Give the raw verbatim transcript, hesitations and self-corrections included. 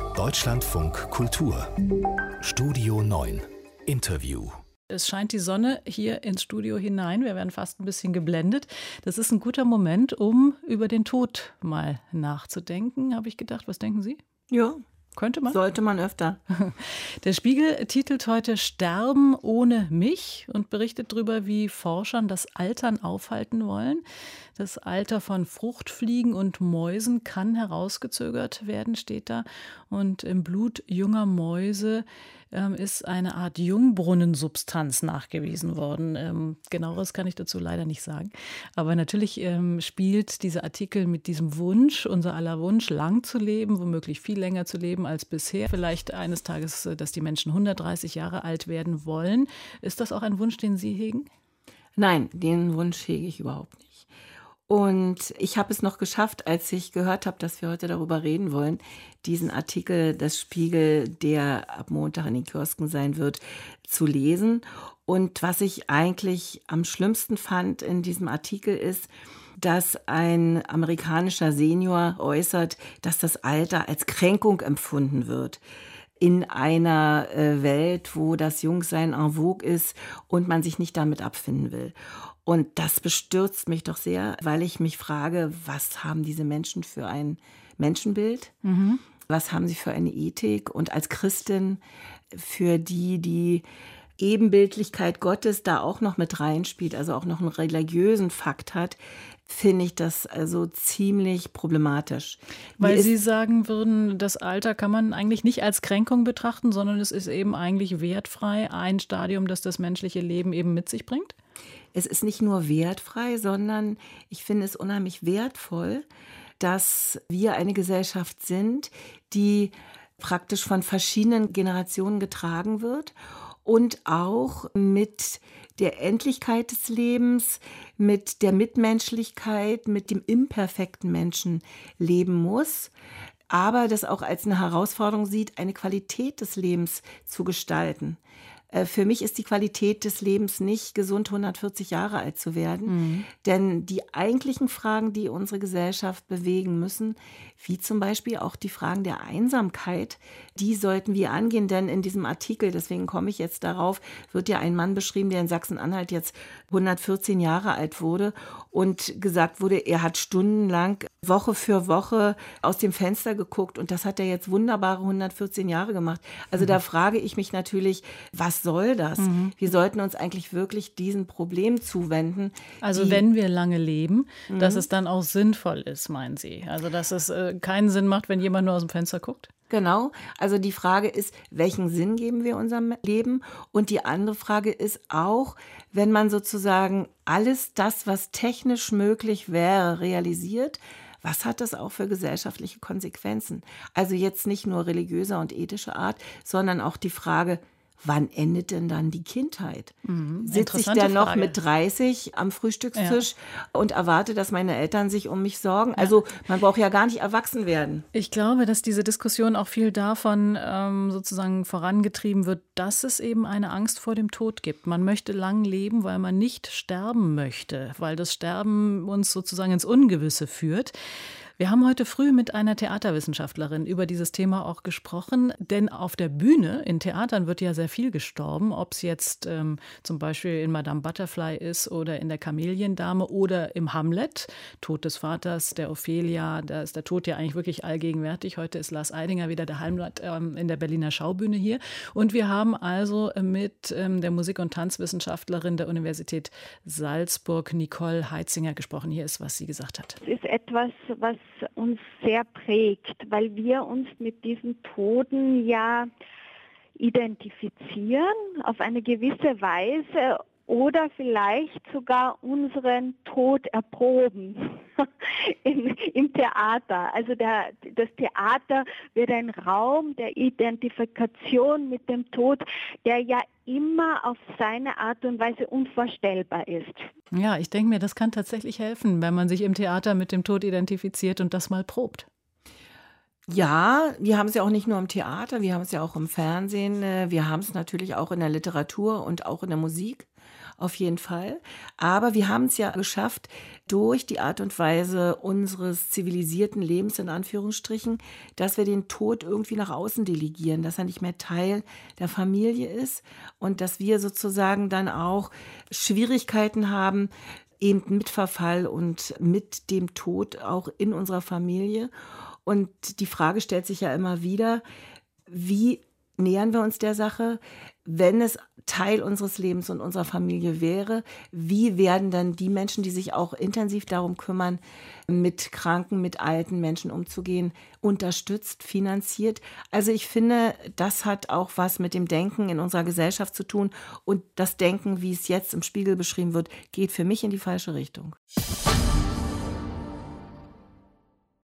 Deutschlandfunk Kultur Studio neun Interview. Es scheint die Sonne hier ins Studio hinein. Wir werden fast ein bisschen geblendet. Das ist ein guter Moment, um über den Tod mal nachzudenken, habe ich gedacht. Was denken Sie? Ja. Könnte man? Sollte man öfter. Der Spiegel titelt heute Sterben ohne mich und berichtet darüber, wie Forschern das Altern aufhalten wollen. Das Alter von Fruchtfliegen und Mäusen kann herausgezögert werden, steht da. Und im Blut junger Mäuse ähm, ist eine Art Jungbrunnensubstanz nachgewiesen worden. Ähm, Genaueres kann ich dazu leider nicht sagen. Aber natürlich ähm, spielt dieser Artikel mit diesem Wunsch, unser aller Wunsch, lang zu leben, womöglich viel länger zu leben als bisher. Vielleicht eines Tages, dass die Menschen hundertdreißig Jahre alt werden wollen. Ist das auch ein Wunsch, den Sie hegen? Nein, den Wunsch hege ich überhaupt nicht. Und ich habe es noch geschafft, als ich gehört habe, dass wir heute darüber reden wollen, diesen Artikel des Spiegel, der ab Montag in den Kiosken sein wird, zu lesen. Und was ich eigentlich am schlimmsten fand in diesem Artikel ist, dass ein amerikanischer Senior äußert, dass das Alter als Kränkung empfunden wird. In einer äh, Welt, wo das Jungsein en vogue ist und man sich nicht damit abfinden will. Und das bestürzt mich doch sehr, weil ich mich frage, was haben diese Menschen für ein Menschenbild? Mhm. Was haben sie für eine Ethik? Und als Christin, für die die Ebenbildlichkeit Gottes da auch noch mit reinspielt, also auch noch einen religiösen Fakt hat, finde ich das also ziemlich problematisch. Weil Sie sagen würden, das Alter kann man eigentlich nicht als Kränkung betrachten, sondern es ist eben eigentlich wertfrei, ein Stadium, das das menschliche Leben eben mit sich bringt? Es ist nicht nur wertfrei, sondern ich finde es unheimlich wertvoll, dass wir eine Gesellschaft sind, die praktisch von verschiedenen Generationen getragen wird und auch mit der Endlichkeit des Lebens, mit der Mitmenschlichkeit, mit dem imperfekten Menschen leben muss, aber das auch als eine Herausforderung sieht, eine Qualität des Lebens zu gestalten. Für mich ist die Qualität des Lebens nicht, gesund hundertvierzig Jahre alt zu werden. Mhm. Denn die eigentlichen Fragen, die unsere Gesellschaft bewegen müssen, wie zum Beispiel auch die Fragen der Einsamkeit, die sollten wir angehen. Denn in diesem Artikel, deswegen komme ich jetzt darauf, wird ja ein Mann beschrieben, der in Sachsen-Anhalt jetzt hundertvierzehn Jahre alt wurde und gesagt wurde, er hat stundenlang Woche für Woche aus dem Fenster geguckt und das hat er jetzt wunderbare hundertvierzehn Jahre gemacht. Also mhm. da frage ich mich natürlich, was soll das? Mhm. Wir sollten uns eigentlich wirklich diesem Problem zuwenden. Also die, wenn wir lange leben, mhm. dass es dann auch sinnvoll ist, meinen Sie? Also dass es äh, keinen Sinn macht, wenn jemand nur aus dem Fenster guckt? Genau. Also die Frage ist, welchen Sinn geben wir unserem Leben? Und die andere Frage ist auch, wenn man sozusagen alles das, was technisch möglich wäre, realisiert, was hat das auch für gesellschaftliche Konsequenzen? Also jetzt nicht nur religiöser und ethischer Art, sondern auch die Frage, wann endet denn dann die Kindheit? Mhm, Sitze ich dann noch Frage. mit dreißig am Frühstückstisch ja. und erwarte, dass meine Eltern sich um mich sorgen? Ja. Also man braucht ja gar nicht erwachsen werden. Ich glaube, dass diese Diskussion auch viel davon ähm, sozusagen vorangetrieben wird, dass es eben eine Angst vor dem Tod gibt. Man möchte lang leben, weil man nicht sterben möchte, weil das Sterben uns sozusagen ins Ungewisse führt. Wir haben heute früh mit einer Theaterwissenschaftlerin über dieses Thema auch gesprochen, denn auf der Bühne, in Theatern wird ja sehr viel gestorben, ob es jetzt ähm, zum Beispiel in Madame Butterfly ist oder in der Kameliendame oder im Hamlet, Tod des Vaters, der Ophelia, da ist der Tod ja eigentlich wirklich allgegenwärtig. Heute ist Lars Eidinger wieder der Hamlet ähm, in der Berliner Schaubühne hier und wir haben also mit ähm, der Musik- und Tanzwissenschaftlerin der Universität Salzburg, Nicole Heitzinger, gesprochen. Hier ist, was sie gesagt hat. Es ist etwas, was uns sehr prägt, weil wir uns mit diesen Toten ja identifizieren auf eine gewisse Weise oder vielleicht sogar unseren Tod erproben in, im Theater. Also der, das Theater wird ein Raum der Identifikation mit dem Tod, der ja immer auf seine Art und Weise unvorstellbar ist. Ja, ich denke mir, das kann tatsächlich helfen, wenn man sich im Theater mit dem Tod identifiziert und das mal probt. Ja, wir haben es ja auch nicht nur im Theater, wir haben es ja auch im Fernsehen, wir haben es natürlich auch in der Literatur und auch in der Musik. auf jeden Fall. Aber wir haben es ja geschafft, durch die Art und Weise unseres zivilisierten Lebens, in Anführungsstrichen, dass wir den Tod irgendwie nach außen delegieren, dass er nicht mehr Teil der Familie ist und dass wir sozusagen dann auch Schwierigkeiten haben, eben mit Verfall und mit dem Tod auch in unserer Familie. Und die Frage stellt sich ja immer wieder, wie nähern wir uns der Sache, wenn es Teil unseres Lebens und unserer Familie wäre? Wie werden dann die Menschen, die sich auch intensiv darum kümmern, mit kranken, mit alten Menschen umzugehen, unterstützt, finanziert? Also ich finde, das hat auch was mit dem Denken in unserer Gesellschaft zu tun. Und das Denken, wie es jetzt im Spiegel beschrieben wird, geht für mich in die falsche Richtung.